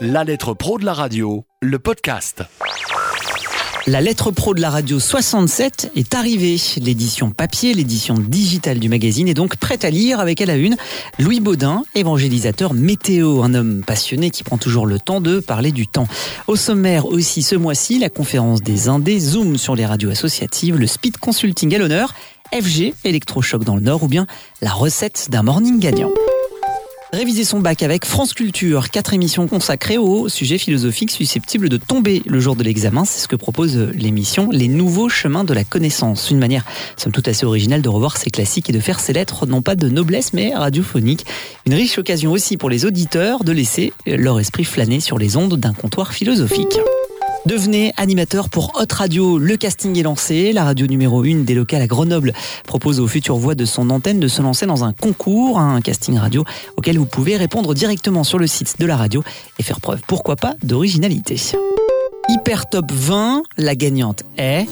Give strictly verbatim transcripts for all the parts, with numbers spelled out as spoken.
La lettre pro de la radio, le podcast. La lettre pro de la radio soixante-sept est arrivée. L'édition papier, l'édition digitale du magazine est donc prête à lire avec à la une Louis Baudin, évangélisateur météo, un homme passionné qui prend toujours le temps de parler du temps. Au sommaire aussi ce mois-ci, la conférence des Indés, Zoom sur les radios associatives, le speed consulting à l'honneur, F G, électrochoc dans le Nord ou bien la recette d'un morning gagnant. Réviser son bac avec France Culture, quatre émissions consacrées aux sujets philosophiques susceptibles de tomber le jour de l'examen. C'est ce que propose l'émission Les Nouveaux Chemins de la Connaissance. Une manière, somme toute assez originale, de revoir ses classiques et de faire ses lettres, non pas de noblesse, mais radiophonique. Une riche occasion aussi pour les auditeurs de laisser leur esprit flâner sur les ondes d'un comptoir philosophique. Devenez animateur pour Hot Radio. Le casting est lancé. La radio numéro un des locales à Grenoble propose aux futures voix de son antenne de se lancer dans un concours, un casting radio auquel vous pouvez répondre directement sur le site de la radio et faire preuve, pourquoi pas, d'originalité. Hyper Top vingt, la gagnante est...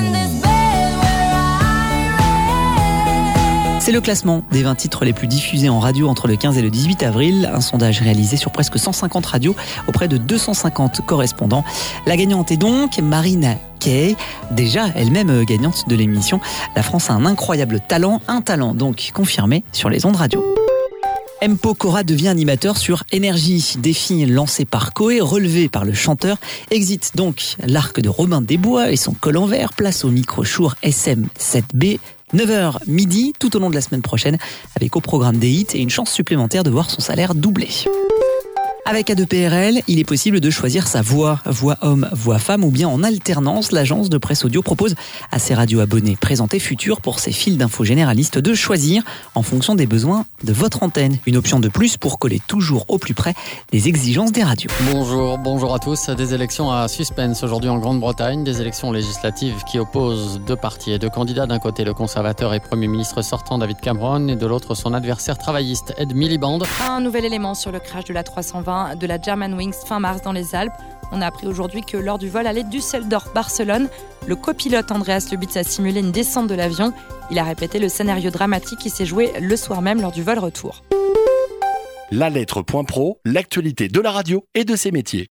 C'est le classement des vingt titres les plus diffusés en radio entre le quinze et le dix-huit avril. Un sondage réalisé sur presque cent cinquante radios auprès de deux cent cinquante correspondants. La gagnante est donc Marina Kaye, déjà elle-même gagnante de l'émission. La France a un incroyable talent, un talent donc confirmé sur les ondes radio. M. Pokora devient animateur sur Énergie. Défi lancé par Koé, relevé par le chanteur. Exit donc l'arc de Robin des Bois et son col en vert. Place au micro-chour S M sept B. neuf heures midi, tout au long de la semaine prochaine, avec au programme des hits et une chance supplémentaire de voir son salaire doublé. Avec A deux P R L, il est possible de choisir sa voix, voix homme, voix femme ou bien en alternance. L'agence de presse audio propose à ses radio-abonnés présentés futurs pour ses fils d'infos généralistes de choisir en fonction des besoins de votre antenne. Une option de plus pour coller toujours au plus près des exigences des radios. Bonjour, bonjour à tous. Des élections à suspense aujourd'hui en Grande-Bretagne, des élections législatives qui opposent deux partis et deux candidats. D'un côté, le conservateur et Premier ministre sortant David Cameron et de l'autre, son adversaire travailliste Ed Miliband. Un nouvel élément sur le crash de la trois cent vingt de la Germanwings fin mars dans les Alpes. On a appris aujourd'hui que lors du vol à Düsseldorf-Barcelone, le copilote Andreas Lubitz a simulé une descente de l'avion. Il a répété le scénario dramatique qui s'est joué le soir même lors du vol retour. La lettre point pro, l'actualité de la radio et de ses métiers.